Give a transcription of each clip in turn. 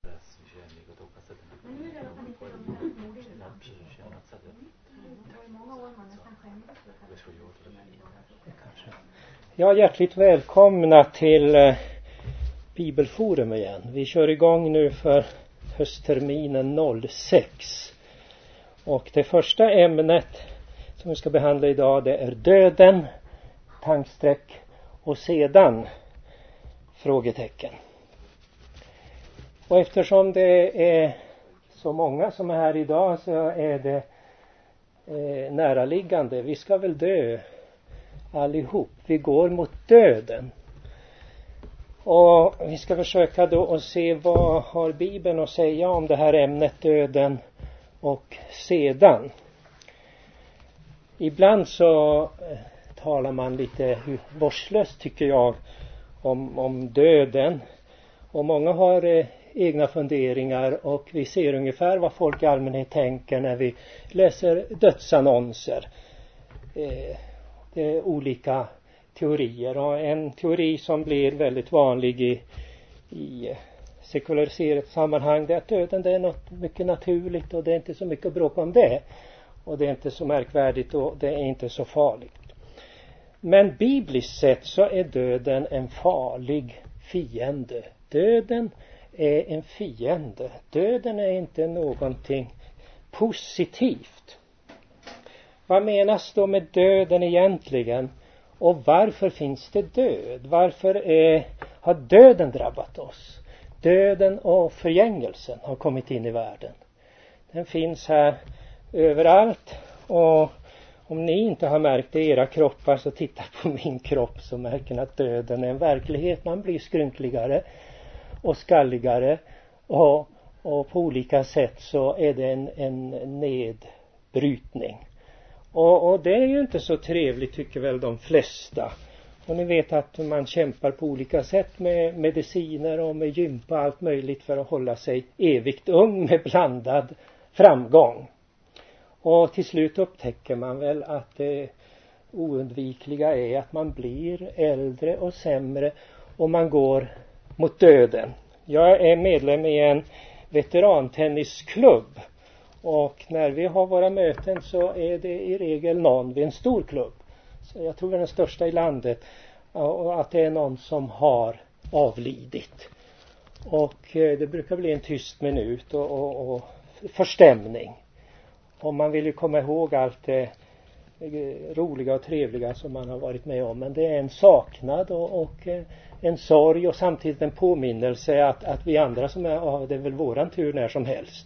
священник, och då passade det. Men nu är det i alla fall inte de här morden. Ja, hjärtligt välkomna till Bibelforum igen. Vi kör igång nu för höstterminen 06. Och det första ämnet som vi ska behandla idag, det är döden, tankstreck och sedan frågetecken. Och eftersom det är så många som är här idag så är det näraliggande. Vi ska väl dö allihop. Vi går mot döden. Och vi ska försöka då att se vad har Bibeln att säga om det här ämnet döden och sedan. Ibland så talar man lite vårdslöst tycker jag om döden. Och många har egna funderingar och vi ser ungefär vad folk i allmänhet tänker när vi läser dödsannonser. Det är olika teorier och en teori som blir väldigt vanlig i sekulariserat sammanhang det är att döden det är något mycket naturligt och det är inte så mycket att bråka om det. Och det är inte så märkvärdigt och det är inte så farligt. Men bibliskt sett så är döden en farlig fiende. Döden är en fiende. Döden är inte någonting positivt. Vad menas då med döden egentligen? Och varför finns det död? Varför har döden drabbat oss? Döden och förgängelsen har kommit in i världen. Den finns här överallt. Och om ni inte har märkt det i era kroppar så titta på min kropp så märker ni att döden är en verklighet. Man blir skrynkligare och skalligare. Och på olika sätt så är det en nedbrytning. Och det är ju inte så trevligt tycker väl de flesta. Och ni vet att man kämpar på olika sätt med mediciner och med gympa och allt möjligt för att hålla sig evigt ung med blandad framgång. Och till slut upptäcker man väl att det oundvikliga är att man blir äldre och sämre och man går mot döden. Jag är medlem i en veterantennisklubb. Och när vi har våra möten så är det i regel någon vid en stor klubb. Så jag tror det är den största i landet. Och att det är någon som har avlidit. Och det brukar bli en tyst minut och förstämning. Och man vill ju komma ihåg allt det roliga och trevliga som man har varit med om. Men det är en saknad och en sorg och samtidigt en påminnelse att vi andra som är, det är väl våran tur när som helst.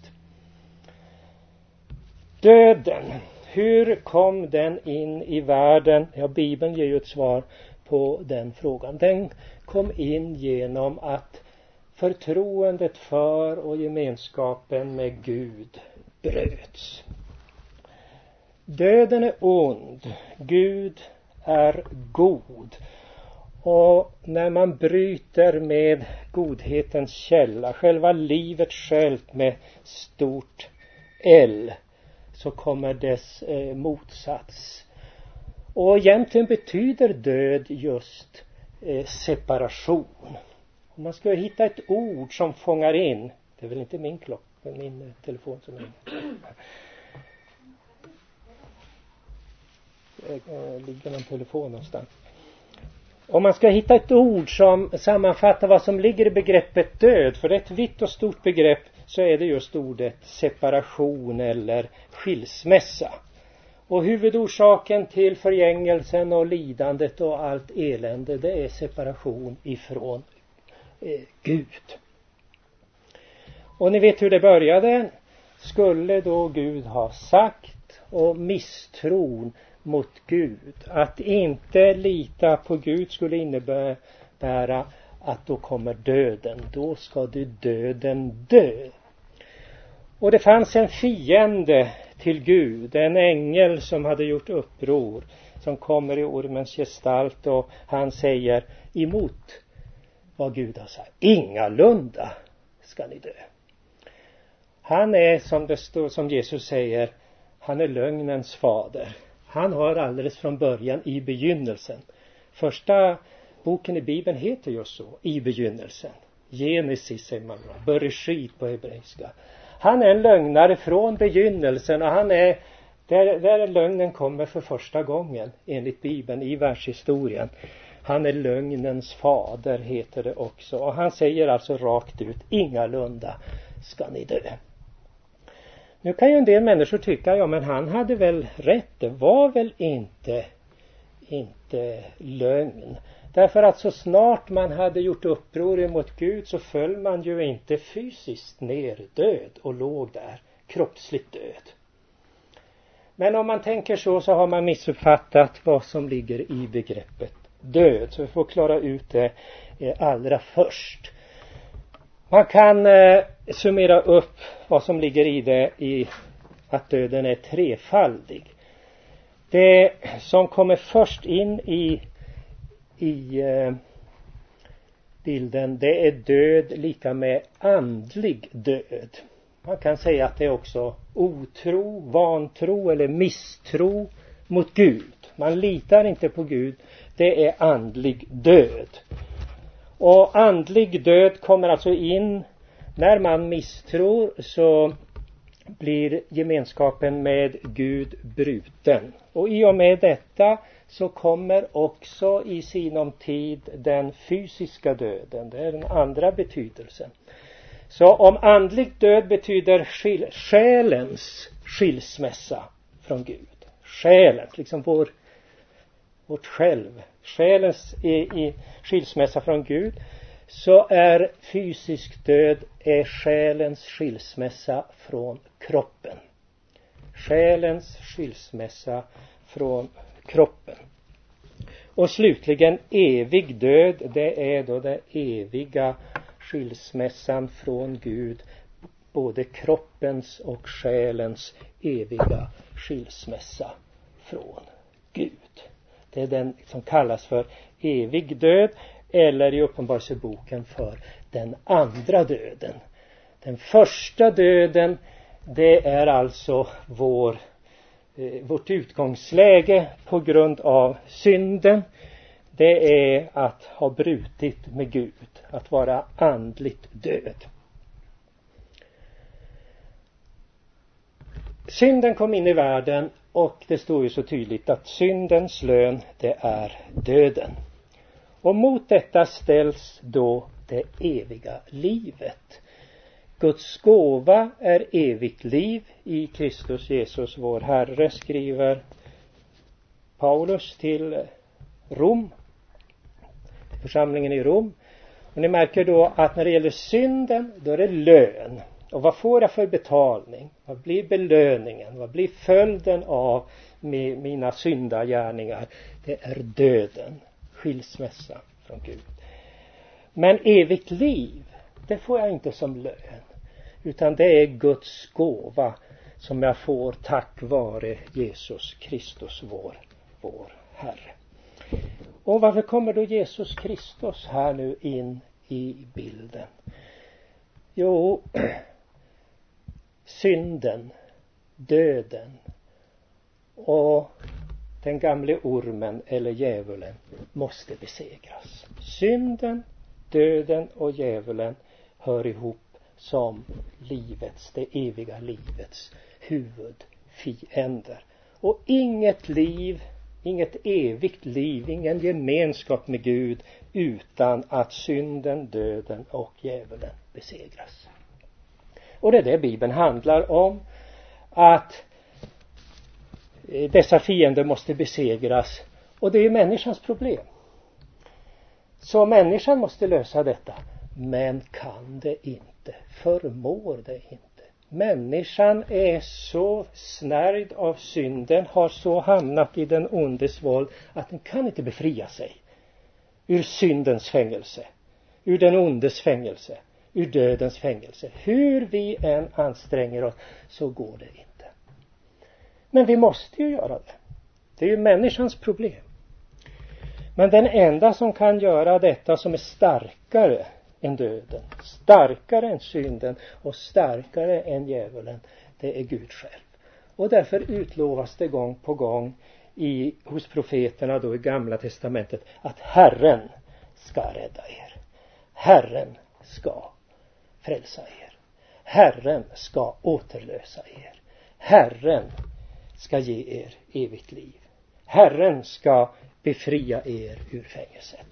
Döden. Hur kom den in i världen? Ja, Bibeln ger ju ett svar på den frågan. Den kom in genom att förtroendet för och gemenskapen med Gud bröts. Döden är ond. Gud är god. Och när man bryter med godhetens källa, själva livet självt med stort L, så kommer dess motsats. Och egentligen betyder död just separation. Om man ska hitta ett ord som fångar in, det är väl inte min klocka, min telefon som är ligger någon telefon någonstans. Om man ska hitta ett ord som sammanfattar vad som ligger i begreppet död, för det är ett vitt och stort begrepp, så är det just ordet separation eller skilsmässa. Och huvudorsaken till förgängelsen och lidandet och allt elände, det är separation ifrån Gud. Och ni vet hur det började. Skulle då Gud ha sagt och misstron mot Gud, att inte lita på Gud skulle innebära att då kommer döden. Då ska du döden dö. Och det fanns en fiende till Gud, en ängel som hade gjort uppror, som kommer i ormens gestalt och han säger emot vad Gud har sagt. Ingalunda ska ni dö. Han är som det står, som Jesus säger, han är lögnens fader. Han har alldeles från början i begynnelsen. Första boken i Bibeln heter just så, i begynnelsen. Genesis säger man, Bereshit på hebreiska. Han är en lögnare från begynnelsen, och han är där lögnen kommer för första gången enligt Bibeln i världshistorien. Han är lögnens fader, heter det också. Och han säger alltså rakt ut, ingalunda ska ni dö. Nu kan ju en del människor tycka, ja men han hade väl rätt, det var väl inte lögn. Därför att så snart man hade gjort uppror mot Gud så föll man ju inte fysiskt ner död och låg där, kroppsligt död. Men om man tänker så har man missuppfattat vad som ligger i begreppet död. Så vi får klara ut det allra först. Man kan summera upp vad som ligger i det i att döden är trefaldig. Det som kommer först in i bilden, det är död lika med andlig död. Man kan säga att det är också otro, vantro eller misstro mot Gud. Man litar inte på Gud. Det är andlig död. Och andlig död kommer alltså in när man misstror, så blir gemenskapen med Gud bruten. Och i och med detta så kommer också i sinom tid den fysiska döden. Det är den andra betydelsen. Så om andlig död betyder själens skilsmässa från Gud. Själens, liksom vårt själv. Själens i skilsmässa från Gud. Så är fysisk död är själens skilsmässa från kroppen. Själens skilsmässa från kroppen. Och slutligen evig död, det är då den eviga skilsmässan från Gud, både kroppens och själens eviga skilsmässa från Gud. Det är den som kallas för evig död, eller i Uppenbarelseboken för den andra döden. Den första döden, det är alltså vårt utgångsläge på grund av synden. Det är att ha brutit med Gud, att vara andligt död. Synden kom in i världen, och det står ju så tydligt att syndens lön, det är döden. Och mot detta ställs då det eviga livet. Guds gåva är evigt liv i Kristus Jesus vår Herre, skriver Paulus till Rom, församlingen i Rom. Och ni märker då att när det gäller synden, då är det lön. Och vad får jag för betalning? Vad blir belöningen? Vad blir följden av mina syndagärningar? Det är döden, skilsmässa från Gud. Men evigt liv, det får jag inte som lön. Utan det är Guds gåva som jag får tack vare Jesus Kristus vår Herre. Och varför kommer då Jesus Kristus här nu in i bilden? Jo, synden, döden och den gamle ormen eller djävulen måste besegras. Synden, döden och djävulen hör ihop som det eviga livets huvudfiender. Och inget liv, inget evigt liv, ingen gemenskap med Gud utan att synden, döden och djävulen besegras. Och det är det Bibeln handlar om, att dessa fiender måste besegras, och det är människans problem. Så människan måste lösa detta, men kan det inte, förmår det inte. Människan är så snärjd av synden, har så hamnat i den ondes våld att den kan inte befria sig ur syndens fängelse, ur den ondes fängelse, ur dödens fängelse. Hur vi än anstränger oss så går det inte. Men vi måste ju göra det. Det är ju människans problem. Men den enda som kan göra detta, som är starkare än döden, starkare än synden och starkare än djävulen, det är Gud själv. Och därför utlovas det gång på gång hos profeterna då i Gamla testamentet att Herren ska rädda er. Herren ska frälsa er. Herren ska återlösa er. Herren ska ge er evigt liv. Herren ska befria er ur fängelset.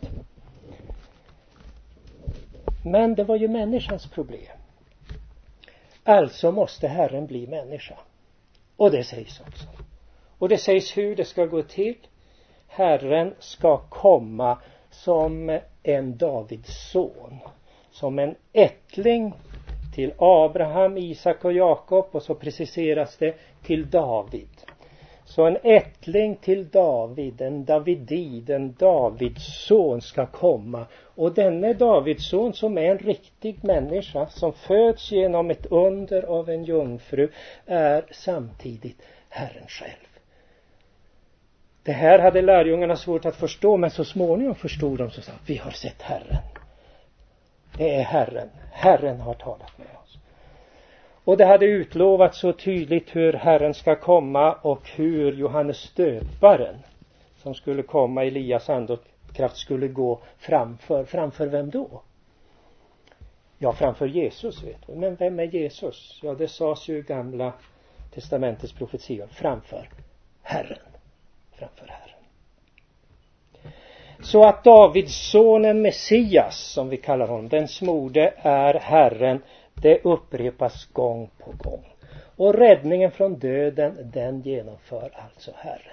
Men det var ju människans problem. Alltså måste Herren bli människa. Och det sägs också. Och det sägs hur det ska gå till. Herren ska komma som en Davids son. Som en ättling till Abraham, Isak och Jakob. Och så preciseras det till David. Så en ättling till David, en Davidid, en Davids son ska komma. Och denne Davids son som är en riktig människa som föds genom ett under av en jungfru är samtidigt Herren själv. Det här hade lärjungarna svårt att förstå, men så småningom förstod de så att vi har sett Herren. Det är Herren. Herren har talat med oss. Och det hade utlovats så tydligt hur Herren ska komma och hur Johannes döparen som skulle komma, Elias ande och kraft, skulle gå framför. Framför vem då? Ja, framför Jesus, vet vi. Men vem är Jesus? Ja, det sades ju i Gamla testamentets profetior. Framför Herren. Framför Herren. Så att Davids sonen Messias, som vi kallar honom, den smorde, är Herren. Det upprepas gång på gång. Och räddningen från döden, den genomför alltså Herren.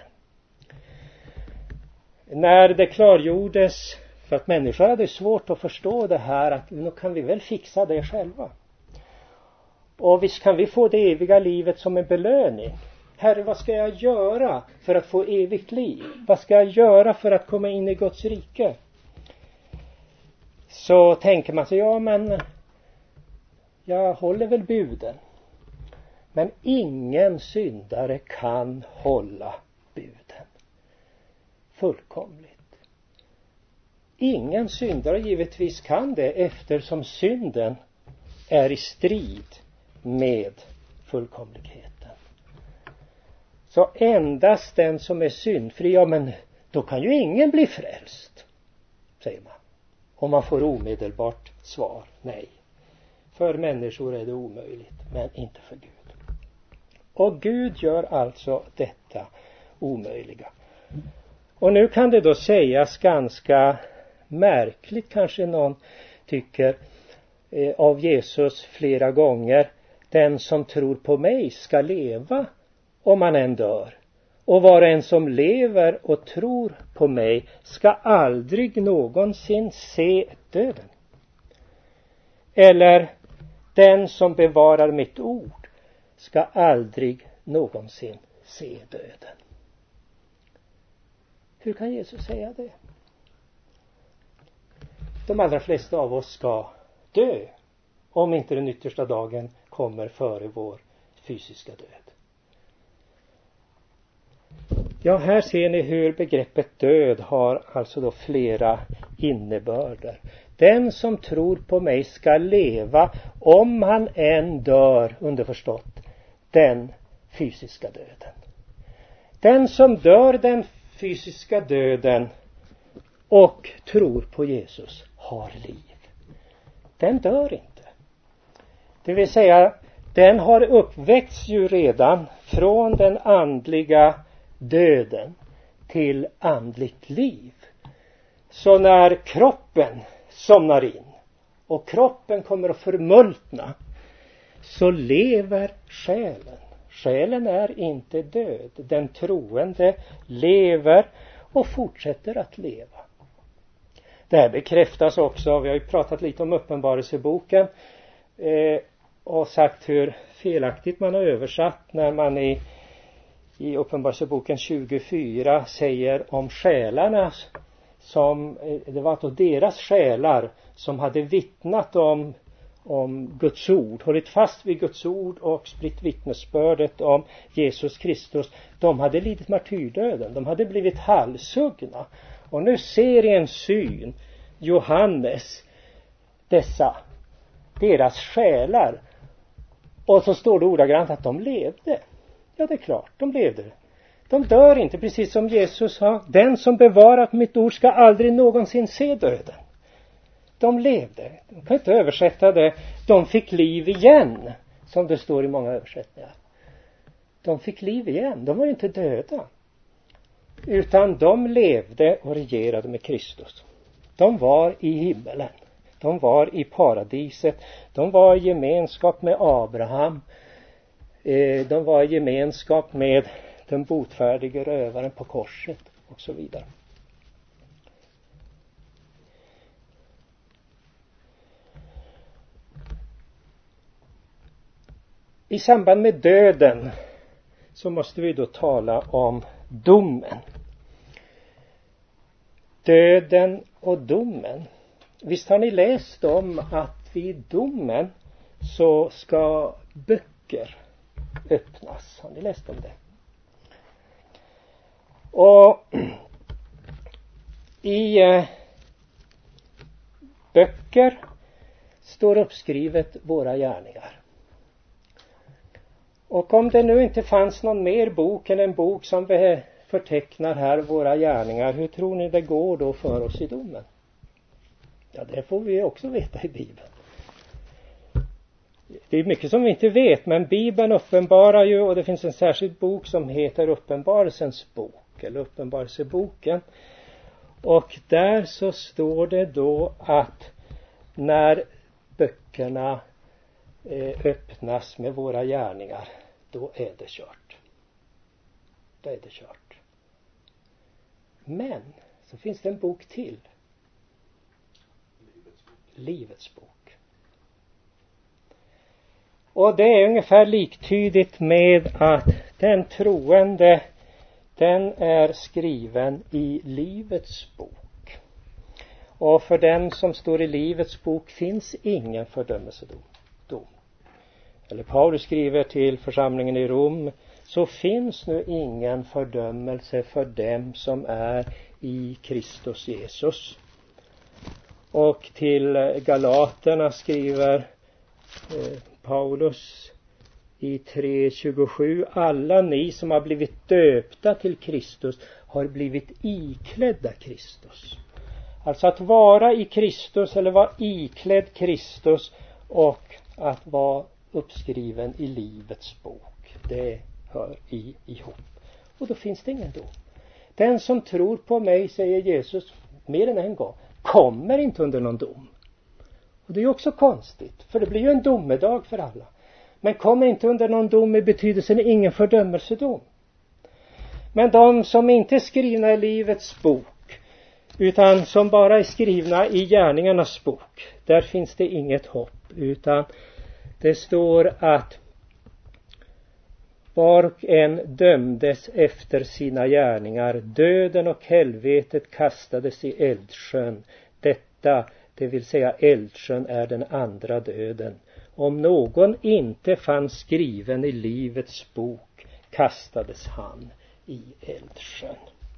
När det klargjordes, för att människor hade svårt att förstå det här, att nu kan vi väl fixa det själva. Och visst kan vi få det eviga livet som en belöning. Herre, vad ska jag göra för att få evigt liv? Vad ska jag göra för att komma in i Guds rike? Så tänker man sig, ja men jag håller väl buden. Men ingen syndare kan hålla buden. Fullkomligt. Ingen syndare givetvis kan det, eftersom synden är i strid med fullkomligheten. Så endast den som är syndfri, ja men då kan ju ingen bli frälst, säger man. Och man får omedelbart svar, nej. För människor är det omöjligt, men inte för Gud. Och Gud gör alltså detta omöjliga. Och nu kan det då sägas ganska märkligt, kanske någon tycker, av Jesus flera gånger: den som tror på mig ska leva om han än dör. Och var en som lever och tror på mig ska aldrig någonsin se döden. Eller den som bevarar mitt ord ska aldrig någonsin se döden. Hur kan Jesus säga det? De allra flesta av oss ska dö om inte den yttersta dagen kommer före vår fysiska död. Ja, här ser ni hur begreppet död har alltså då flera innebörder. Den som tror på mig ska leva om han än dör, underförstått, den fysiska döden. Den som dör den fysiska döden och tror på Jesus har liv. Den dör inte. Det vill säga, den har uppväckts ju redan från den andliga döden till andligt liv. Så när kroppen somnar in och kroppen kommer att förmultna, så lever själen. Själen är inte död. Den troende lever och fortsätter att leva. Det här bekräftas också, vi har ju pratat lite om Uppenbarelseboken och sagt hur felaktigt man har översatt när man i Uppenbarelseboken 24 säger om själarna som, det var då deras själar som hade vittnat om Guds ord, hållit fast vid Guds ord och spritt vittnesbördet om Jesus Kristus. De hade lidit martyrdöden, de hade blivit halshuggna. Och nu ser i en syn Johannes deras själar. Och så står det ordagrant att de levde. Ja, det är klart, de levde. De dör inte, precis som Jesus sa. Den som bevarat mitt ord ska aldrig någonsin se döden. De levde. De kan inte översätta det. De fick liv igen. Som det står i många översättningar. De fick liv igen. De var ju inte döda. Utan de levde och regerade med Kristus. De var i himmelen. De var i paradiset. De var i gemenskap med Abraham. De var i gemenskap med den botfärdige rövaren på korset och så vidare. I samband med döden så måste vi då tala om domen. Döden och domen. Visst har ni läst om att vid domen så ska böcker öppnas. Har ni läst om det? Och i böcker står uppskrivet våra gärningar. Och om det nu inte fanns någon mer bok än en bok som förtecknar här våra gärningar, hur tror ni det går då för oss i domen? Ja, det får vi också veta i Bibeln. Det är mycket som vi inte vet, men Bibeln uppenbarar ju, och det finns en särskild bok som heter Uppenbarelsens bok, eller Uppenbarelseboken. Och där så står det då att när böckerna öppnas med våra gärningar, då är det kört. Då är det kört. Men så finns det en bok till. Livets bok. Och det är ungefär liktydigt med att den troende, den är skriven i livets bok. Och för den som står i livets bok finns ingen fördömelsedom. Eller Paulus skriver till församlingen i Rom: så finns nu ingen fördömelse för dem som är i Kristus Jesus. Och till Galaterna skriver Paulus i 3:27: alla ni som har blivit döpta till Kristus har blivit iklädda Kristus. Alltså att vara i Kristus eller vara iklädd Kristus och att vara uppskriven i livets bok, det hör ihop. Och då finns det ingen dom. Den som tror på mig, säger Jesus mer än en gång, kommer inte under någon dom. Och det är ju också konstigt, för det blir ju en domedag för alla. Men kommer inte under någon dom i betydelsen ingen fördömelsedom. Men de som inte är skrivna i livets bok, utan som bara är skrivna i gärningarnas bok, där finns det inget hopp, utan det står att var och en dömdes efter sina gärningar. Döden och helvetet kastades i eldsjön. Detta, det vill säga eldsjön, är den andra döden. Om någon inte fanns skriven i livets bok kastades han i eldsjön.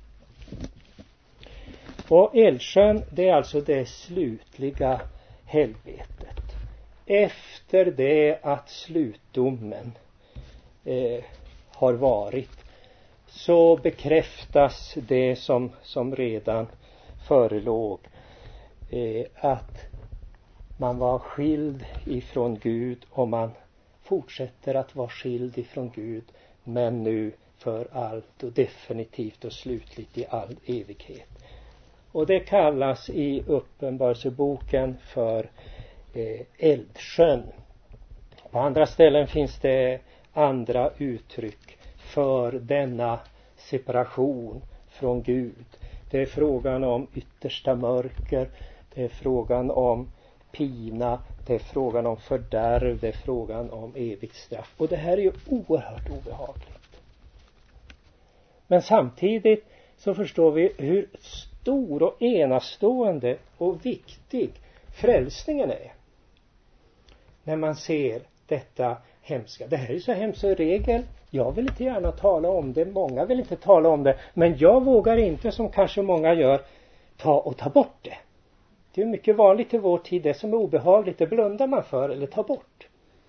Och eldsjön, det är alltså det slutliga helvetet. Efter det att slutdomen har varit, så bekräftas det som redan förelåg, att man var skild ifrån Gud, och man fortsätter att vara skild ifrån Gud, men nu för allt och definitivt och slutligt i all evighet. Och det kallas i Uppenbarelseboken för eldsjön. På andra ställen finns det andra uttryck för denna separation från Gud. Det är frågan om yttersta mörker, det är frågan om pina, det är frågan om fördärv, det är frågan om evigt straff. Och det här är ju oerhört obehagligt. Men samtidigt så förstår vi hur stor och enastående och viktig frälsningen är. När man ser detta hemska. Det här är så hemskt i regel. Jag vill inte gärna tala om det. Många vill inte tala om det. Men jag vågar inte, som kanske många gör, ta bort det. Det är mycket vanligt i vår tid. Det som är obehagligt, det blundar man för eller tar bort.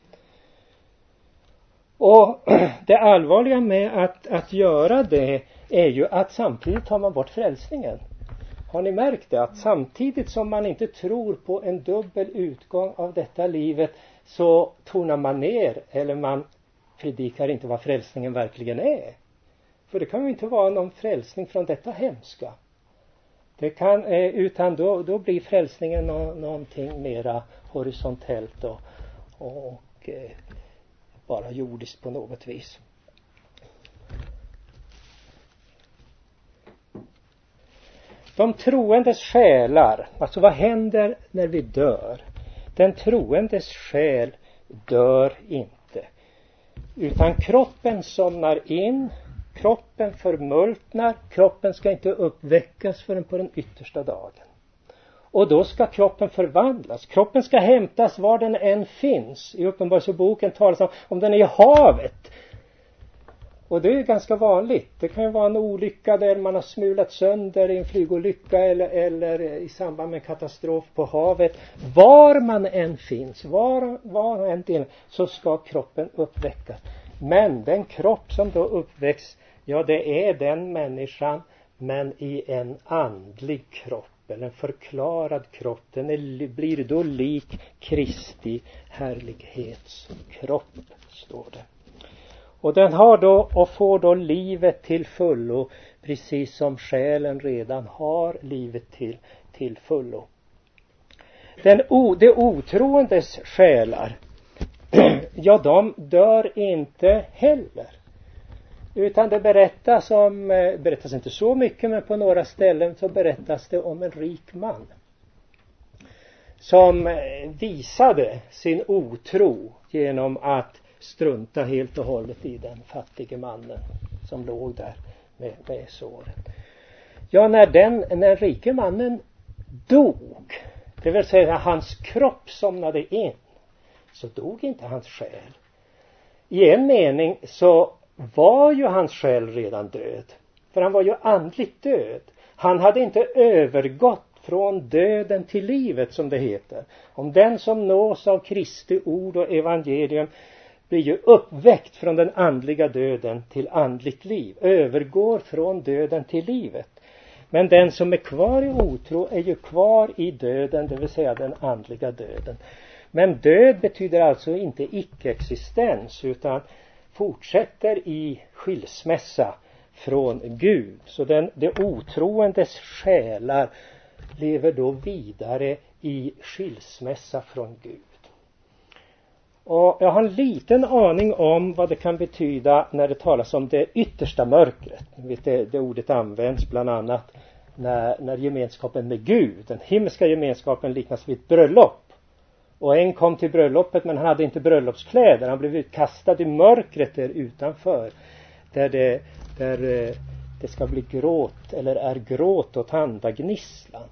Och det allvarliga med att göra det är ju att samtidigt tar man bort frälsningen. Har ni märkt det? Att samtidigt som man inte tror på en dubbel utgång av detta livet, så tonar man ner, eller man predikar inte vad frälsningen verkligen är. För det kan ju inte vara någon frälsning från detta hemska. Det kan, utan då blir frälsningen någonting mera horisontellt och bara jordiskt på något vis. De troendes själar, alltså vad händer när vi dör? Den troendes själ dör inte, utan kroppen somnar in, kroppen förmultnar, kroppen ska inte uppväckas förrän på den yttersta dagen. Och då ska kroppen förvandlas, kroppen ska hämtas var den än finns. I Uppenbarelseboken talas om den är i havet. Och det är ganska vanligt. Det kan ju vara en olycka där man har smulat sönder i en flygolycka eller i samband med en katastrof på havet. Var man än finns, var än del, så ska kroppen uppväckas. Men den kropp som då uppväcks, ja, det är den människan, men i en andlig kropp, eller en förklarad kropp. Den blir då lik Kristi härlighetskropp, står det. Och den har då och får då livet till fullo, precis som själen redan har livet till fullo. Det otroendes själar, ja, de dör inte heller. Utan det berättas inte så mycket, men på några ställen så berättas det om en rik man som visade sin otro genom att strunta helt och hållet i den fattige mannen som låg där med såren. Ja, när den rike mannen dog, det vill säga hans kropp somnade in, så dog inte hans själ. I en mening så var ju hans själ redan död, för han var ju andligt död. Han hade inte övergått från döden till livet, som det heter. Om den som nås av Kristi ord och evangelium blir ju uppväckt från den andliga döden till andligt liv, övergår från döden till livet. Men den som är kvar i otro är ju kvar i döden, det vill säga den andliga döden. Men död betyder alltså inte icke-existens, utan fortsätter i skilsmässa från Gud. Så det otroendes själar lever då vidare i skilsmässa från Gud. Och jag har en liten aning om vad det kan betyda när det talas om det yttersta mörkret. Det ordet används bland annat när gemenskapen med Gud, den himmelska gemenskapen, liknas vid ett bröllop. Och en kom till bröllopet, men han hade inte bröllopskläder. Han blev utkastad i mörkret där utanför. Där det ska bli gråt, eller är gråt och tandagnisslan.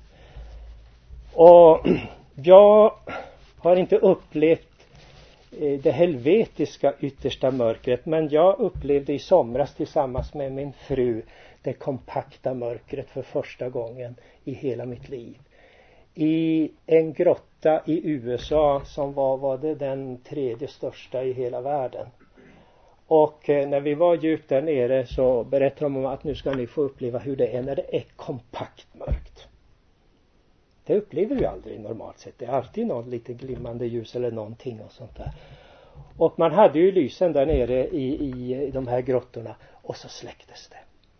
Och jag har inte upplevt det helvetiska yttersta mörkret, men jag upplevde i somras tillsammans med min fru det kompakta mörkret för första gången i hela mitt liv. I en grotta i USA som var det den 3:e största i hela världen. Och när vi var djupt där nere så berättade de om att nu ska ni få uppleva hur det är när det är kompakt mörkt. Det upplever vi aldrig normalt sett. Det är alltid något lite glimmande ljus eller någonting och sånt där. Och man hade ju lysen där nere i de här grottorna, och så släcktes det.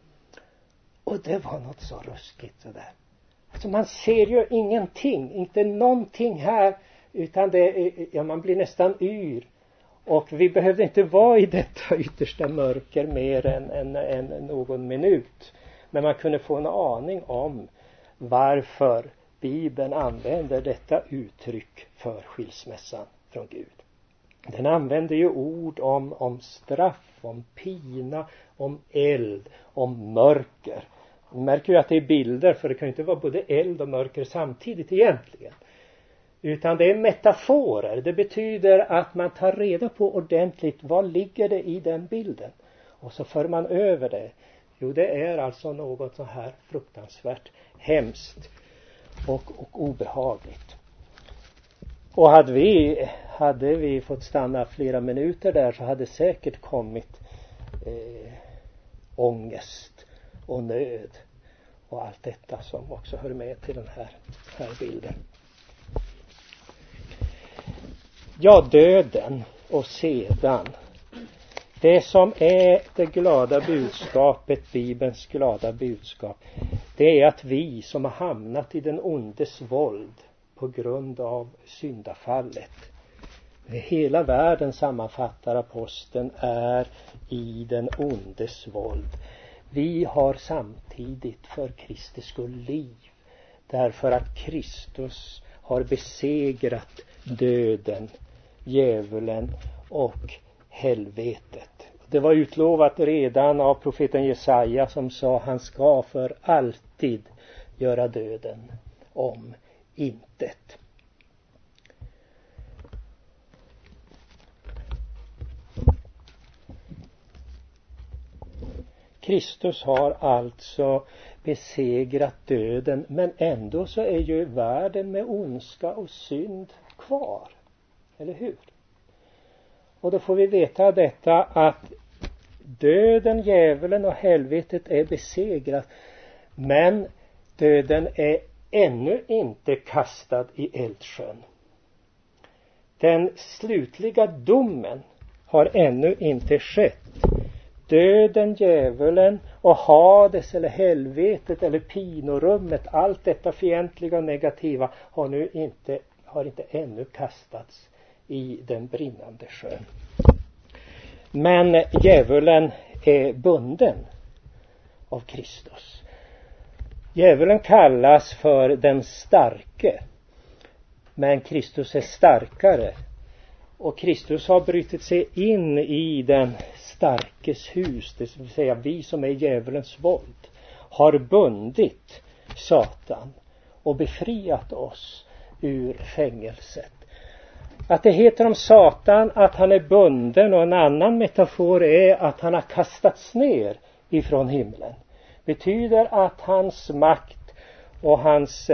Och det var något så ruskigt sådär. Alltså man ser ju ingenting, inte någonting här, utan man blir nästan yr. Och vi behövde inte vara i detta yttersta mörker mer än någon minut. Men man kunde få en aning om varför Bibeln använder detta uttryck för skilsmässan från Gud. Den använder ju ord om straff, om pina, om eld, om mörker. Man märker ju att det är bilder, för det kan ju inte vara både eld och mörker samtidigt egentligen. Utan det är metaforer. Det betyder att man tar reda på ordentligt vad ligger det i den bilden. Och så för man över det. Jo, det är alltså något så här fruktansvärt hemskt och obehagligt. Och hade vi fått stanna flera minuter där, så hade säkert kommit ångest och nöd och allt detta som också hör med till den här bilden. Ja, döden och sedan. Det som är det glada budskapet, Bibelns glada budskap, det är att vi som har hamnat i den ondes våld på grund av syndafallet, hela världen, sammanfattar aposteln, är i den ondes våld. Vi har samtidigt för Kristi skull liv, därför att Kristus har besegrat döden, djävulen och helvetet. Det var utlovat redan av profeten Jesaja, som sa: han ska för alltid göra döden om intet. Kristus har alltså besegrat döden, men ändå så är ju världen med ondska och synd kvar. Eller hur? Och då får vi veta detta, att döden, djävulen och helvetet är besegrat, men döden är ännu inte kastad i eldsjön. Den slutliga domen har ännu inte skett. Döden, djävulen och Hades eller helvetet eller pinorummet, allt detta fientliga och negativa har inte ännu kastats i den brinnande sjön. Men djävulen är bunden av Kristus. Djävulen kallas för den starke, men Kristus är starkare. Och Kristus har brutit sig in i den starkes hus, det vill säga vi som är djävulens våld, har bundit Satan och befriat oss ur fängelset. Att det heter om Satan att han är bunden, och en annan metafor är att han har kastats ner ifrån himlen, betyder att hans makt och hans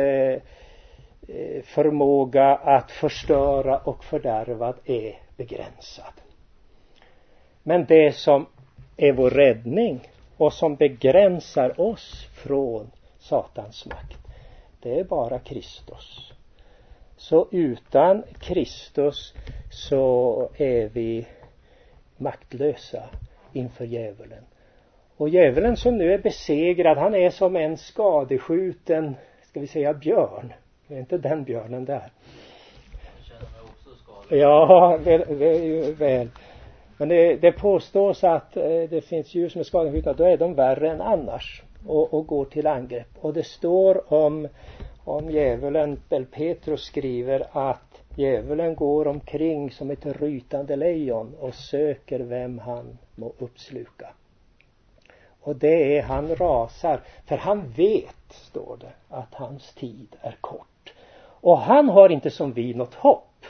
förmåga att förstöra och fördärva är begränsad. Men det som är vår räddning och som begränsar oss från Satans makt, det är bara Kristus. Så utan Kristus så är vi maktlösa inför djävulen. Och djävulen som nu är besegrad, han är som en skadeskjuten, ska vi säga, björn. Det är inte den björnen där. Jag känner mig också skadad. Ja, väl. Men det påstås att det finns djur som är skadeskjutna, då är de värre än annars och går till angrepp. Och det står om djävulen, Petrus skriver att djävulen går omkring som ett rytande lejon och söker vem han må uppsluka. Och det är, han rasar, för han vet, står det, att hans tid är kort. Och han har inte som vi något hopp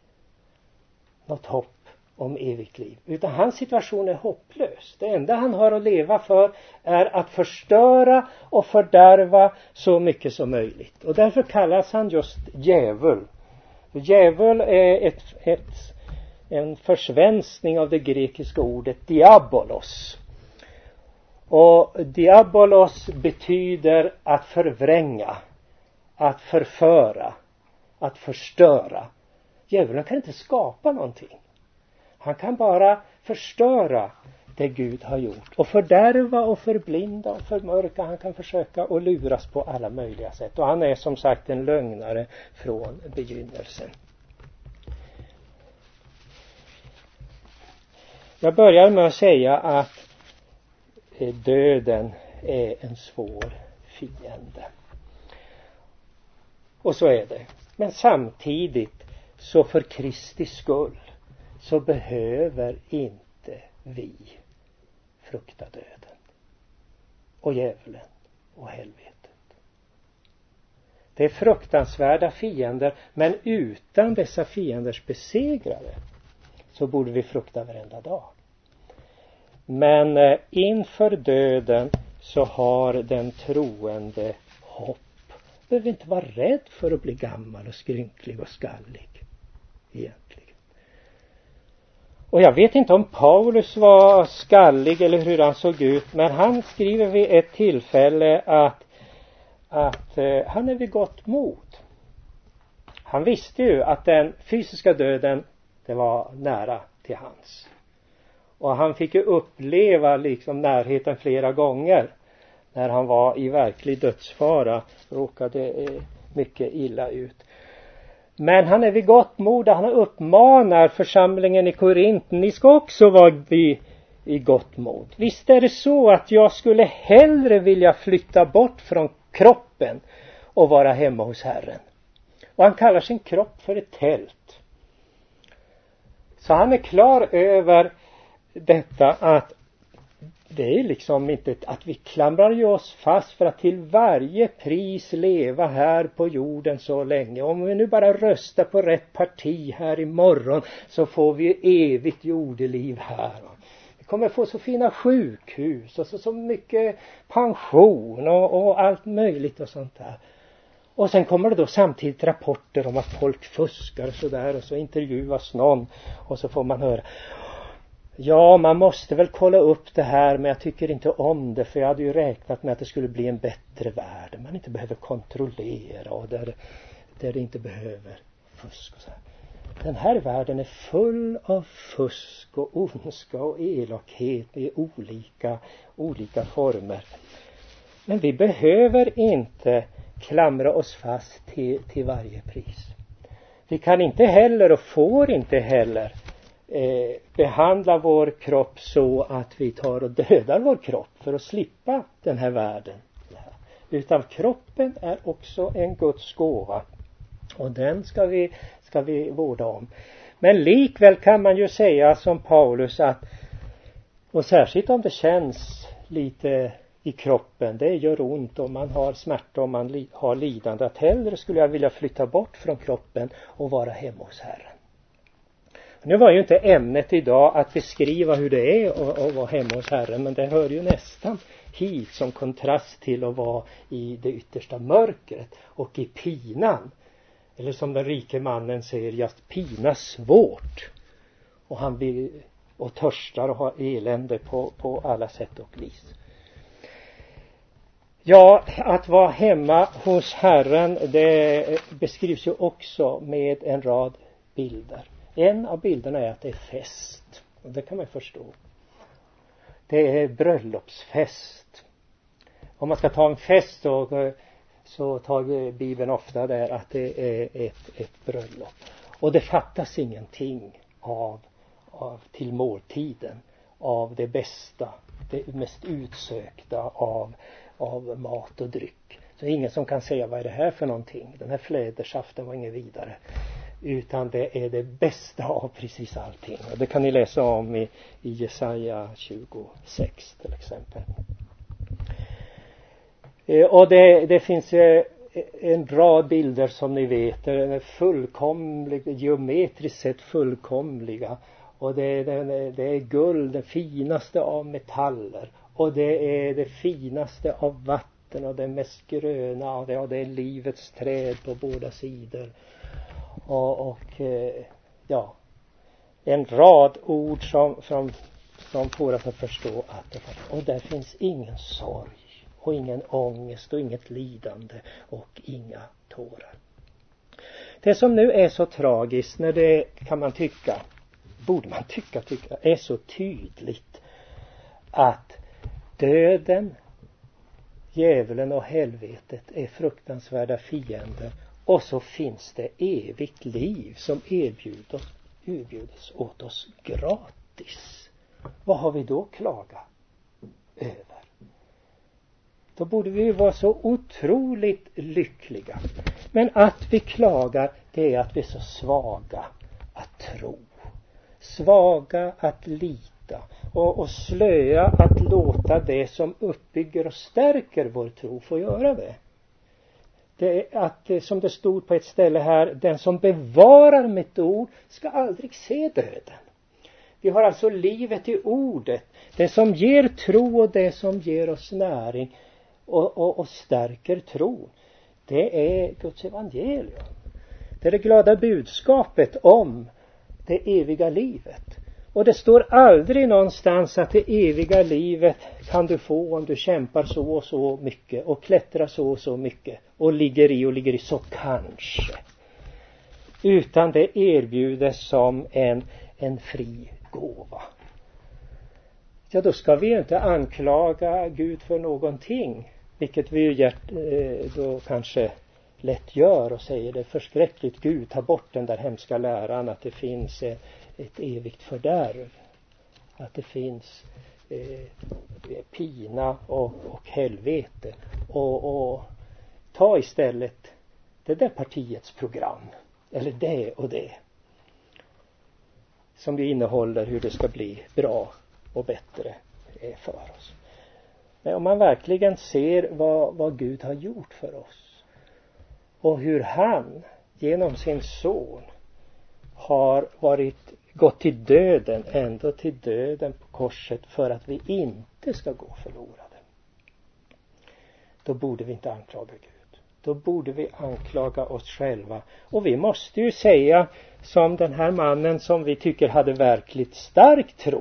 om evigt liv, utan hans situation är hopplös. Det enda han har att leva för är att förstöra och fördärva så mycket som möjligt. Och därför kallas han just djävul. Djävul är en försvenskning av det grekiska ordet diabolos. Och diabolos betyder att förvränga, att förföra, att förstöra. Djävulen kan inte skapa någonting. Han kan bara förstöra det Gud har gjort. Och fördärva och förblinda och förmörka. Han kan försöka att luras på alla möjliga sätt. Och han är som sagt en lögnare från begynnelsen. Jag börjar med att säga att döden är en svår fiende. Och så är det. Men samtidigt så för Kristi skull så behöver inte vi frukta döden och djävulen och helvetet. Det är fruktansvärda fiender, men utan dessa fienders besegrare så borde vi frukta varenda dag. Men inför döden så har den troende hopp. Behöver inte vara rädd för att bli gammal och skrynklig och skallig egentligen. Och jag vet inte om Paulus var skallig eller hur han såg ut, men han skriver vid ett tillfälle att att han är vid gott mod. Han visste ju att den fysiska döden, det var nära till hans. Och han fick ju uppleva liksom närheten flera gånger. När han var i verklig dödsfara, råkade mycket illa ut. Men han är vid gott mod. Han uppmanar församlingen i Korint: ni ska också vara i gott mod. Visst är det så att jag skulle hellre vilja flytta bort från kroppen och vara hemma hos Herren. Och han kallar sin kropp för ett tält. Så han är klar över detta, att det är liksom inte att vi klamrar ju oss fast för att till varje pris leva här på jorden så länge. Om vi nu bara röstar på rätt parti här imorgon så får vi evigt jordeliv här. Vi kommer få så fina sjukhus och så mycket pension och allt möjligt och sånt där. Och sen kommer det då samtidigt rapporter om att folk fuskar och sådär, och så intervjuas någon och så får man höra: ja, man måste väl kolla upp det här, men jag tycker inte om det, för jag hade ju räknat med att det skulle bli en bättre värld. Man inte behöver kontrollera och där det inte behöver fusk och så här. Den här världen är full av fusk och ondska och elakhet i olika former. Men vi behöver inte klamra oss fast till varje pris. Vi kan inte heller och får inte heller behandla vår kropp så att vi tar och dödar vår kropp för att slippa den här världen. Utan kroppen är också en Guds gåva, och den ska vi vårda om. Men likväl kan man ju säga som Paulus att, och särskilt om det känns lite i kroppen, det gör ont om man har smärta, om man har lidande, att hellre skulle jag vilja flytta bort från kroppen och vara hemma hos Herren. Nu var ju inte ämnet idag att beskriva hur det är att vara hemma hos Herren, men det hör ju nästan hit som kontrast till att vara i det yttersta mörkret och i pinan. Eller som den rike mannen säger, just pina svårt. Och han blir och törstar och har elände på alla sätt och vis. Ja, att vara hemma hos Herren, det beskrivs ju också med en rad bilder. En av bilderna är att det är fest. Och det kan man förstå. Det är bröllopsfest. Om man ska ta en fest så tar Bibeln ofta där att det är ett bröllop. Och det fattas ingenting av till måltiden. Av det bästa, det mest utsökta av mat och dryck. Så ingen som kan säga, vad är det här för någonting? Den här flädersaften var inget vidare. Utan det är det bästa av precis allting. Och det kan ni läsa om i Jesaja 26 till exempel. Och det finns en rad bilder som ni vet. De är fullkomliga, geometriskt sett fullkomliga. Och det är guld, det finaste av metaller. Och det är det finaste av vatten och det mest gröna. Och det är livets träd på båda sidor. Och en rad ord som får oss att förstå att det och där finns ingen sorg och ingen ångest och inget lidande och inga tårar. Det som nu är så tragiskt, när det kan man tycka, borde man tycka är så tydligt, att döden, djävulen och helvetet är fruktansvärda fiender. Och så finns det evigt liv som erbjuds åt oss gratis. Vad har vi då klagat över? Då borde vi vara så otroligt lyckliga. Men att vi klagar, det är att vi är så svaga att tro. Svaga att lita. Och slöa att låta det som uppbygger och stärker vår tro få göra det. Det är att, som det stod på ett ställe här, den som bevarar mitt ord ska aldrig se döden. Vi har alltså livet i ordet. Det som ger tro och det som ger oss näring och stärker tro. Det är Guds evangelium. Det är det glada budskapet om det eviga livet. Och det står aldrig någonstans att det eviga livet kan du få om du kämpar så och så mycket och klättrar så och så mycket och ligger i så kanske. Utan det erbjudes som en fri gåva. Ja, då ska vi inte anklaga Gud för någonting. Vilket vi ju då kanske lätt gör och säger det är förskräckligt, Gud, ta bort den där hemska läran att det finns ett evigt fördärv. Att det finns pina och helvete. Och ta istället det där partiets program. Eller det och det. Som ju innehåller hur det ska bli bra och bättre för oss. Men om man verkligen ser vad Gud har gjort för oss. Och hur han genom sin son har gått till döden, ända till döden på korset för att vi inte ska gå förlorade. Då borde vi inte anklaga Gud. Då borde vi anklaga oss själva. Och vi måste ju säga som den här mannen som vi tycker hade verkligt stark tro.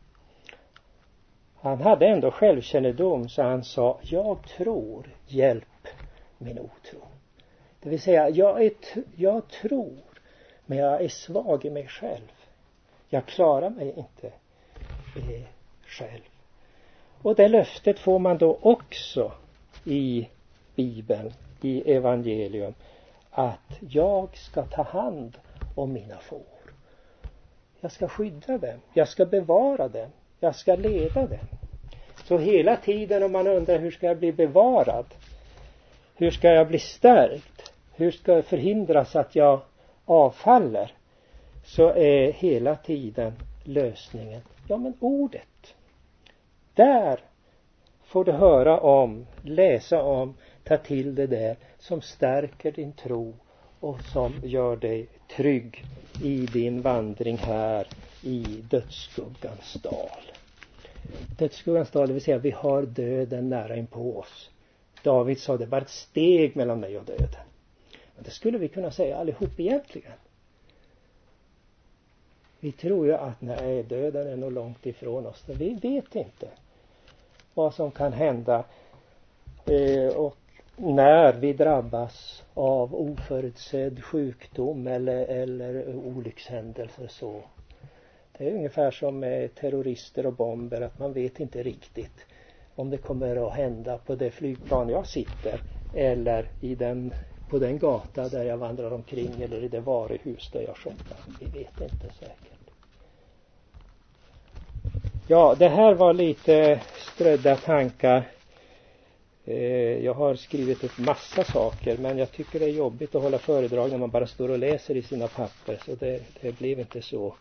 Han hade ändå självkännedom så han sa, jag tror, hjälp min otro. Det vill säga, jag tror, men jag är svag i mig själv. Jag klarar mig inte själv. Och det löftet får man då också i Bibeln, i evangelium, att jag ska ta hand om mina får. Jag ska skydda dem, jag ska bevara dem, jag ska leda dem. Så hela tiden om man undrar hur ska jag bli bevarad? Hur ska jag bli stärkt? Hur ska jag förhindras att jag avfaller? Så är hela tiden lösningen, ja men ordet. Där får du höra om, läsa om, ta till det där som stärker din tro och som gör dig trygg i din vandring här i dödsskuggans dal. Dödsskuggans dal, det vill säga vi har döden nära in på oss. David sa det var ett steg mellan mig och döden. Men det skulle vi kunna säga allihop egentligen. Vi tror ju att nej, döden är nog långt ifrån oss. Vi vet inte vad som kan hända och när vi drabbas av oförutsedd sjukdom eller olyckshändelser så. Det är ungefär som med terrorister och bomber att man vet inte riktigt om det kommer att hända på det flygplan jag sitter eller på den gata där jag vandrar omkring eller i det varuhus där jag shoppar. Vi vet inte säkert. Ja, det här var lite strödda tankar. Jag har skrivit ett massa saker men jag tycker det är jobbigt att hålla föredrag när man bara står och läser i sina papper. Så det blev inte så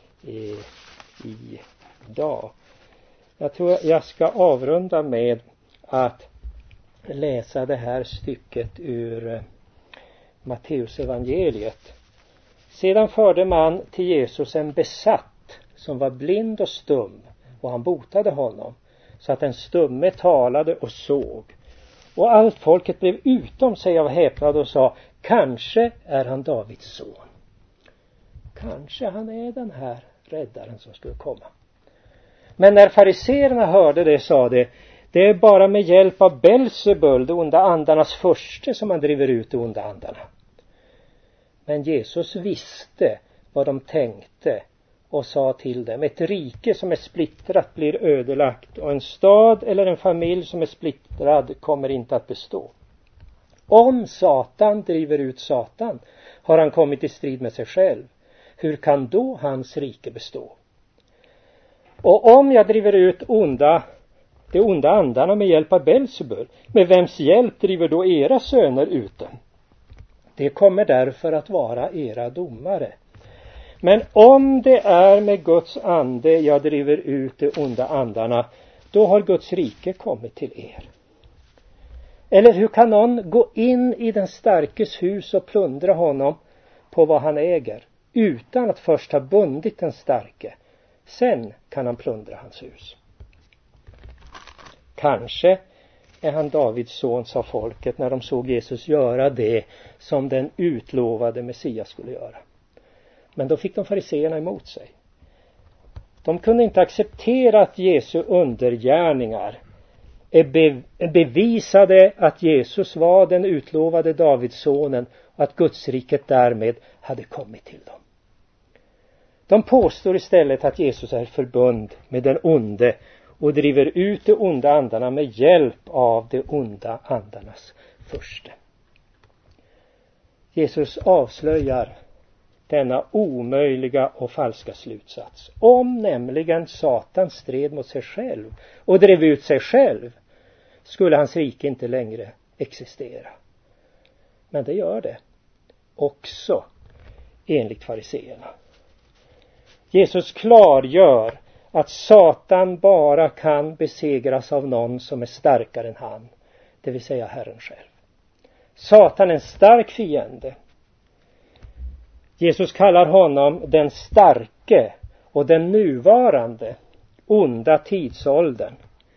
idag. Jag tror jag ska avrunda med att läsa det här stycket ur Matteus evangeliet. Sedan förde man till Jesus en besatt som var blind och stum och han botade honom så att den stumme talade och såg. Och allt folket blev utom sig av häpnad och sa, kanske är han Davids son. Kanske han är den här räddaren som skulle komma. Men när fariseerna hörde det sa det är bara med hjälp av Belzebul, de onda andarnas furste, som man driver ut de onda andarna. Men Jesus visste vad de tänkte och sa till dem, ett rike som är splittrat blir ödelagt och en stad eller en familj som är splittrad kommer inte att bestå. Om Satan driver ut Satan har han kommit i strid med sig själv. Hur kan då hans rike bestå? Och om jag driver ut de onda andarna med hjälp av Belzebul, med vems hjälp driver då era söner ut dem? Det kommer därför att vara era domare. Men om det är med Guds ande jag driver ut de onda andarna, då har Guds rike kommit till er. Eller hur kan någon gå in i den starkes hus och plundra honom på vad han äger, utan att först ha bundit den starke? Sen kan han plundra hans hus. Kanske är han Davids son, sa folket när de såg Jesus göra det som den utlovade Messias skulle göra. Men då fick de fariseerna emot sig. De kunde inte acceptera att Jesu undergärningar bevisade att Jesus var den utlovade Davidssonen och att Guds riket därmed hade kommit till dem. De påstår istället att Jesus är förbund med den onde och driver ut de onda andarna med hjälp av de onda andarnas furste. Jesus avslöjar denna omöjliga och falska slutsats. Om nämligen Satan stred mot sig själv och drev ut sig själv, skulle hans rike inte längre existera. Men det gör det också enligt fariseerna. Jesus klargör att Satan bara kan besegras av någon som är starkare än han, det vill säga Herren själv. Satan är en stark fiende. Jesus kallar honom den starke och den nuvarande onda tidsåldern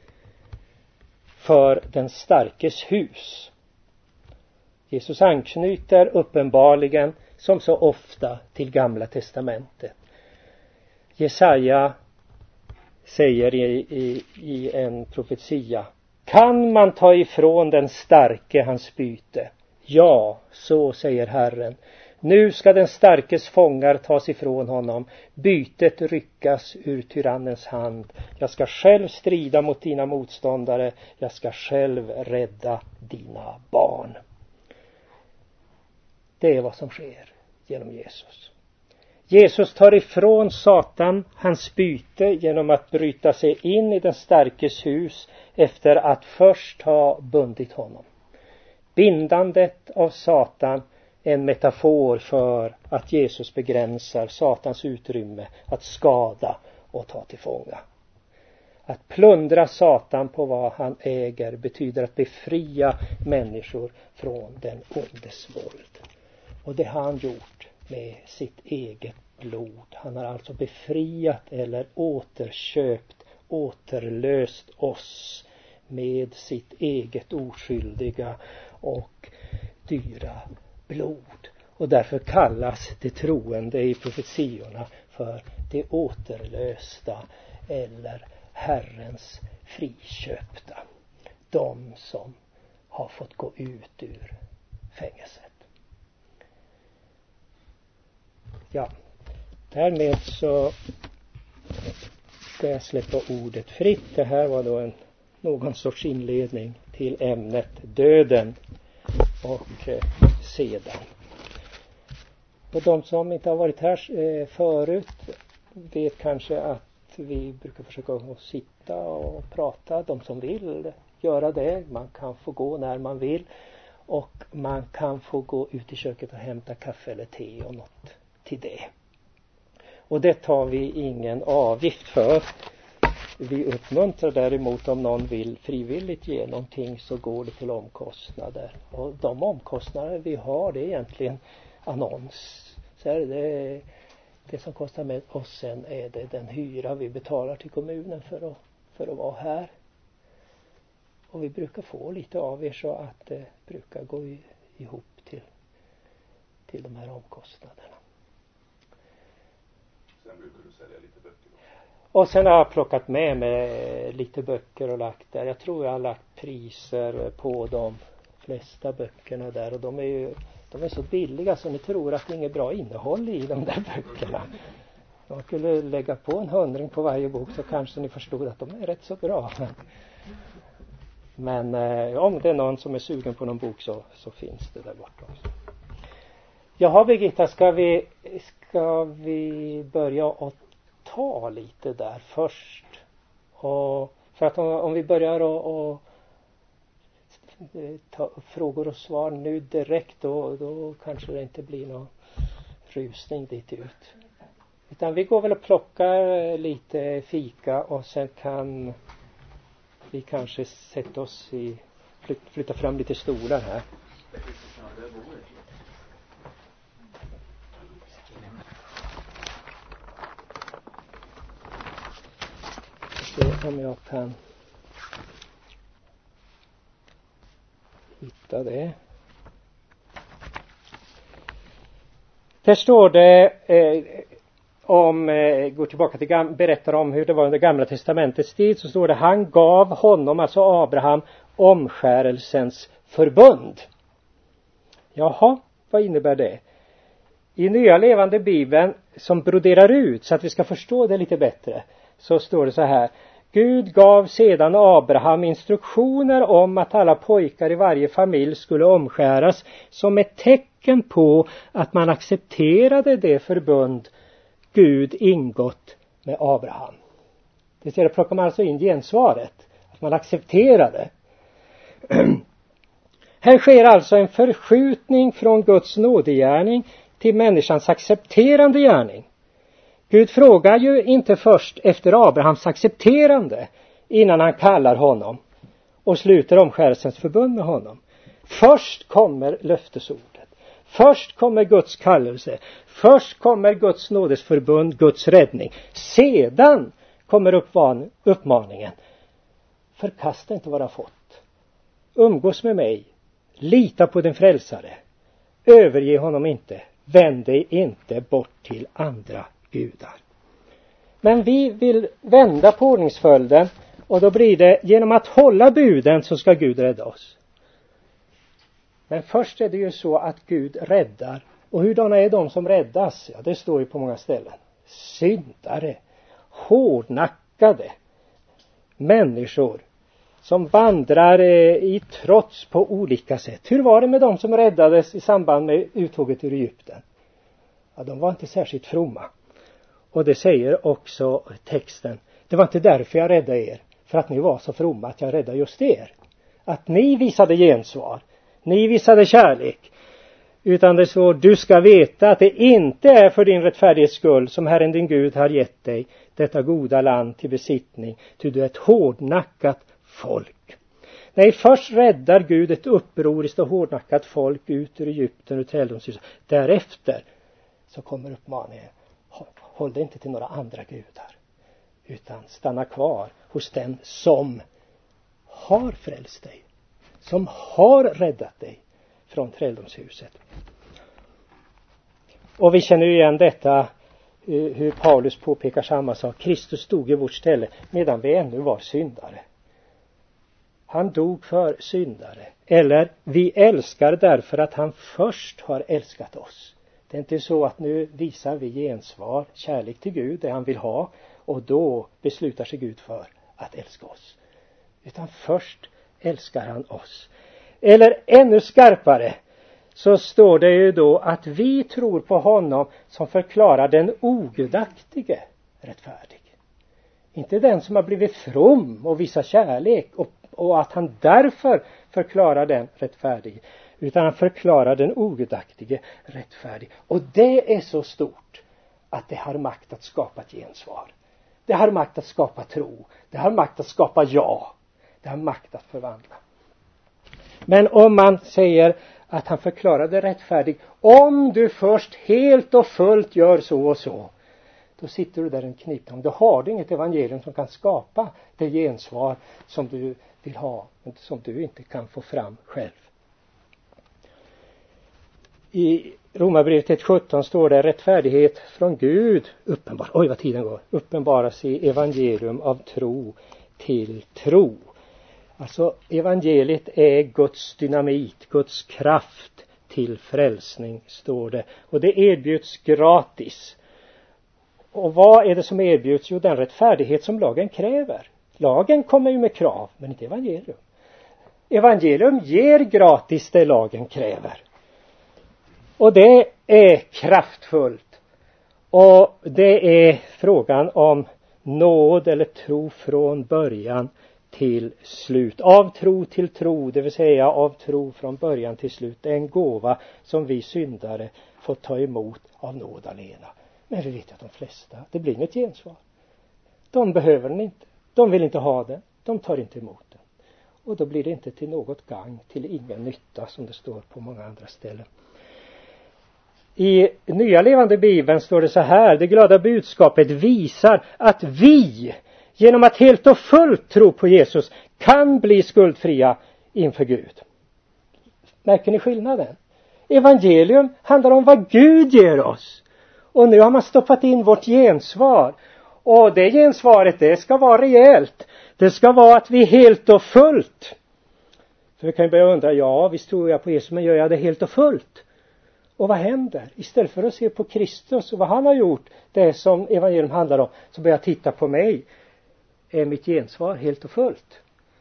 för den starkes hus. Jesus anknyter uppenbarligen som så ofta till Gamla testamentet. Jesaja säger i en profetia: kan man ta ifrån den starke hans byte? Ja, så säger Herren. Nu ska den starkes fångar tas ifrån honom, bytet ryckas ur tyrannens hand. Jag ska själv strida mot dina motståndare, jag ska själv rädda dina barn. Det är vad som sker genom Jesus. Jesus tar ifrån Satan hans byte genom att bryta sig in i den starkes hus efter att först ha bundit honom. Bindandet av Satan är en metafor för att Jesus begränsar Satans utrymme att skada och ta till fånga. Att plundra Satan på vad han äger betyder att befria människor från den ondes våld. Och det har han gjort med sitt eget blod. Han har alltså befriat eller återlöst oss med sitt eget oskyldiga och dyra blod. Och därför kallas det troende i profetiorna för det återlösta eller Herrens friköpta. De som har fått gå ut ur fängelset. Ja, därmed så ska jag släppa ordet fritt. Det här var då någon sorts inledning till ämnet döden och sedan. Och de som inte har varit här förut vet kanske att vi brukar försöka att sitta och prata. De som vill göra det, man kan få gå när man vill och man kan få gå ut i köket och hämta kaffe eller te och något till det. Och det tar vi ingen avgift för. Vi uppmuntrar däremot om någon vill frivilligt ge någonting så går det till omkostnader. Och de omkostnader vi har det är egentligen annons. Så är det som kostar med oss, sen är det den hyra vi betalar till kommunen för att vara här. Och vi brukar få lite av er så att det brukar gå ihop till de här omkostnaderna. Sen brukar du sälja lite böcker då? Och sen har jag plockat med mig lite böcker och lagt där. Jag tror jag har lagt priser på de flesta böckerna där. Och de är så billiga så ni tror att det är inget bra innehåll i de där böckerna. Om man skulle lägga på 100 på varje bok så kanske ni förstod att de är rätt så bra. Men om det är någon som är sugen på någon bok så finns det där borta också. Jaha Birgitta, ska vi börja att ta lite där först? Och för att om vi börjar och ta frågor och svar nu direkt då kanske det inte blir någon rusning dit ut. Utan vi går väl och plockar lite fika och sen kan vi kanske sätta oss flytta fram lite stolar här. Se om jag kan hitta det. Där står det går tillbaka till berättar om hur det var under Gamla testamentets tid, så står det: han gav honom, alltså Abraham, omskärelsens förbund. Jaha, vad innebär det? I Nya levande Bibeln, som broderar ut så att vi ska förstå det lite bättre, så står det så här: Gud gav sedan Abraham instruktioner om att alla pojkar i varje familj skulle omskäras som ett tecken på att man accepterade det förbund Gud ingått med Abraham. Det ser, plockar man alltså in gensvaret, att man accepterade. Här sker alltså en förskjutning från Guds nådegärning till människans accepterande gärning. Gud frågar ju inte först efter Abrahams accepterande innan han kallar honom och sluter omskärelsens förbund med honom. Först kommer löftesordet. Först kommer Guds kallelse. Först kommer Guds nådesförbund, Guds räddning. Sedan kommer uppmaningen: förkasta inte vad du har fått. Umgås med mig. Lita på din frälsare. Överge honom inte. Vänd dig inte bort till andra gudar. Men vi vill vända på ordningsföljden, och då blir det: genom att hålla buden så ska Gud rädda oss. Men först är det ju så att Gud räddar. Och hurdana är de som räddas? Ja, det står ju på många ställen. Syndare, hårdnackade människor som vandrar i trots på olika sätt. Hur var det med de som räddades i samband med uttåget ur Egypten? Ja, de var inte särskilt fromma. Och det säger också texten: det var inte därför jag räddade er, för att ni var så fromma att jag räddade just er. Att ni visade gensvar, ni visade kärlek. Utan det står: du ska veta att det inte är för din rättfärdighets skull som Herren din Gud har gett dig detta goda land till besittning, ty du är ett hårdnackat folk. Nej, först räddar Gud ett upproriskt och hårdnackat folk ut ur Egypten och träldomshuset. Därefter så kommer uppmaningen: håll dig inte till några andra gudar, utan stanna kvar hos den som har frälst dig, som har räddat dig från träldomshuset. Och vi känner ju igen detta, hur Paulus påpekar samma sak: Kristus stod i vårt ställe medan vi ännu var syndare. Han dog för syndare. Eller: vi älskar därför att han först har älskat oss. Det är inte så att nu visar vi gensvar, kärlek till Gud, det han vill ha, och då beslutar sig Gud för att älska oss. Utan först älskar han oss. Eller ännu skarpare så står det ju då att vi tror på honom som förklarar den ogudaktige rättfärdig. Inte den som har blivit from och visar kärlek och att han därför förklarar den rättfärdig, utan han förklarar den ogudaktige rättfärdig. Och det är så stort att det har makt att skapa ett gensvar. Det har makt att skapa tro. Det har makt att skapa ja. Det har makt att förvandla. Men om man säger att han förklarade rättfärdig, om du först helt och fullt gör så och så, då sitter du där en kniptång. Då har du inget evangelium som kan skapa det gensvar som du vill ha, men som du inte kan få fram själv. I Romarbrevet 1:17 står det: rättfärdighet från Gud uppenbaras i evangelium av tro till tro. Alltså evangeliet är Guds dynamit, Guds kraft till frälsning, står det. Och det erbjuds gratis. Och vad är det som erbjuds? Jo, den rättfärdighet som lagen kräver. Lagen kommer ju med krav, men inte evangelium. Evangelium ger gratis det lagen kräver. Och det är kraftfullt. Och det är frågan om nåd eller tro från början till slut. Av tro till tro, det vill säga av tro från början till slut. Det är en gåva som vi syndare får ta emot av nåd alena. Men vi vet att de flesta, det blir inget gensvar. De behöver den inte. De vill inte ha den. De tar inte emot den. Och då blir det inte till något gagn, till ingen nytta, som det står på många andra ställen. I Nya levande Bibeln står det så här: det glada budskapet visar att vi genom att helt och fullt tro på Jesus kan bli skuldfria inför Gud. Märker ni skillnaden? Evangelium handlar om vad Gud ger oss. Och nu har man stoppat in vårt gensvar. Och det gensvaret, det ska vara rejält. Det ska vara att vi helt och fullt. För vi kan ju börja undra, ja visst tror jag på Jesus, men gör jag det helt och fullt? Och vad händer? Istället för att se på Kristus och vad han har gjort, det som evangelium handlar om, så börjar jag titta på mig. Är mitt gensvar helt och fullt?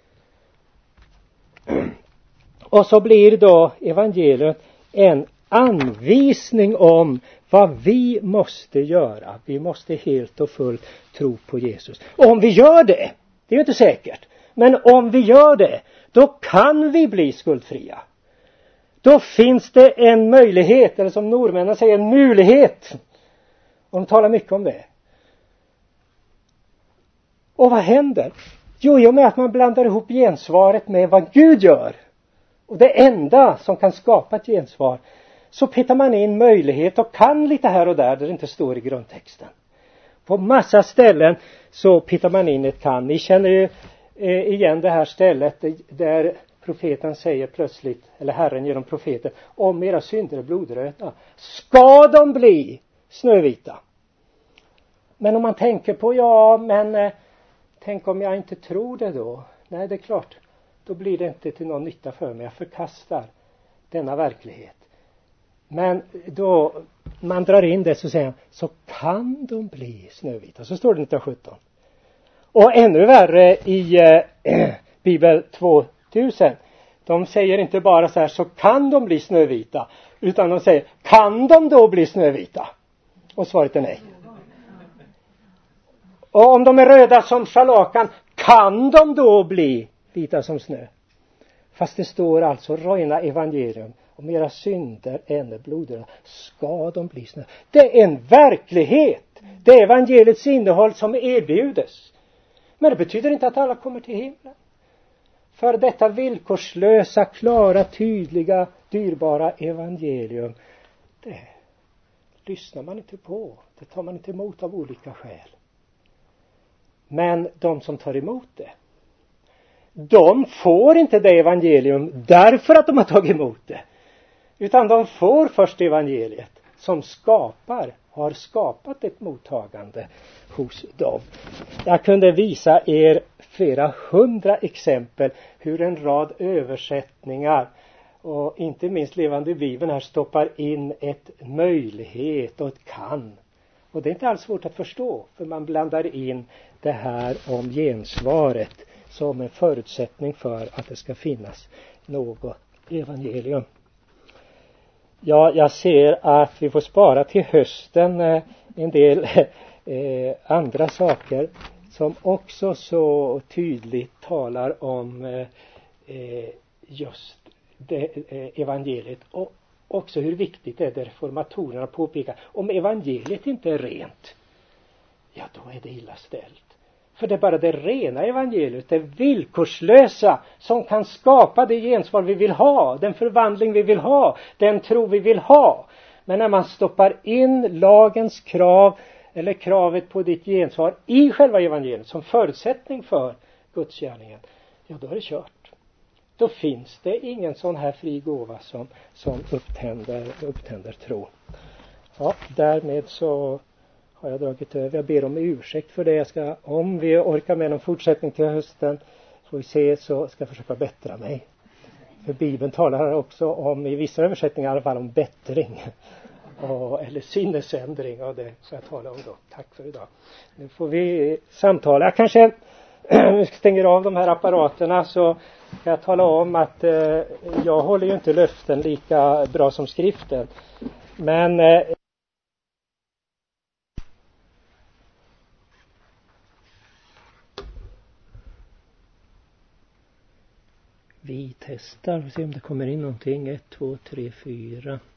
Och så blir då evangeliet en anvisning om vad vi måste göra. Vi måste helt och fullt tro på Jesus. Och om vi gör det, det är ju inte säkert, men om vi gör det, då kan vi bli skuldfria. Då finns det en möjlighet, eller som norrmännen säger, en möjlighet. Och de talar mycket om det. Och vad händer? Jo, i och med att man blandar ihop gensvaret med vad Gud gör. Och det enda som kan skapa ett gensvar, så petar man in möjlighet och kan lite här och där det inte står i grundtexten. På massa ställen så petar man in ett kan. Ni känner ju igen det här stället där profeten säger plötsligt, eller Herren genom profeten, om era synder är blodröda, ska de bli snövita. Men om man tänker på, ja men tänk om jag inte tror det då. Nej, det är klart, då blir det inte till någon nytta för mig. Jag förkastar denna verklighet. Men då man drar in det så säger han, så kan de bli snövita. Så står det 1917. Och ännu värre i Bibel 2000. De säger inte bara så här, så kan de bli snövita. Utan de säger, kan de då bli snövita? Och svaret är nej. Och om de är röda som scharlakan, kan de då bli vita som snö? Fast det står alltså rena evangelium. Om era synder är blodröda, ska de bli snö. Det är en verklighet. Det är evangeliets innehåll som erbjudes. Men det betyder inte att alla kommer till himlen. För detta villkorslösa, klara, tydliga, dyrbara evangelium, det lyssnar man inte på. Det tar man inte emot av olika skäl. Men de som tar emot det, de får inte det evangelium därför att de har tagit emot det. Utan de får först evangeliet som har skapat ett mottagande hos dem. Jag kunde visa er flera hundra exempel hur en rad översättningar och inte minst Levande Bibeln här stoppar in ett möjlighet och ett kan. Och det är inte alls svårt att förstå, för man blandar in det här om gensvaret som en förutsättning för att det ska finnas något evangelium. Ja, jag ser att vi får spara till hösten en del andra saker som också så tydligt talar om just det, evangeliet, och också hur viktigt det är det reformatorerna påpekar. Om evangeliet inte är rent, ja då är det illa ställt. För det är bara det rena evangeliet, det villkorslösa, som kan skapa det gensvar vi vill ha, den förvandling vi vill ha, den tro vi vill ha. Men när man stoppar in lagens krav eller kravet på ditt gensvar i själva evangeliet som förutsättning för Gudsgärningen, ja då är det kört. Då finns det ingen sån här fri gåva som upptänder tro. Ja, därmed så har jag dragit över. Jag ber om ursäkt för det. Om vi orkar med någon fortsättning till hösten, får vi se, så ska jag försöka bättra mig. För Bibeln talar också om, i vissa översättningar i alla fall, om bättring. Eller sinnesändring, och det ska jag tala om då. Tack för idag. Nu får vi samtala. Jag kanske stänger av de här apparaterna, så kan jag tala om att jag håller ju inte löften lika bra som skriften. Men vi testar och ser om det kommer in någonting. 1, 2, 3, 4.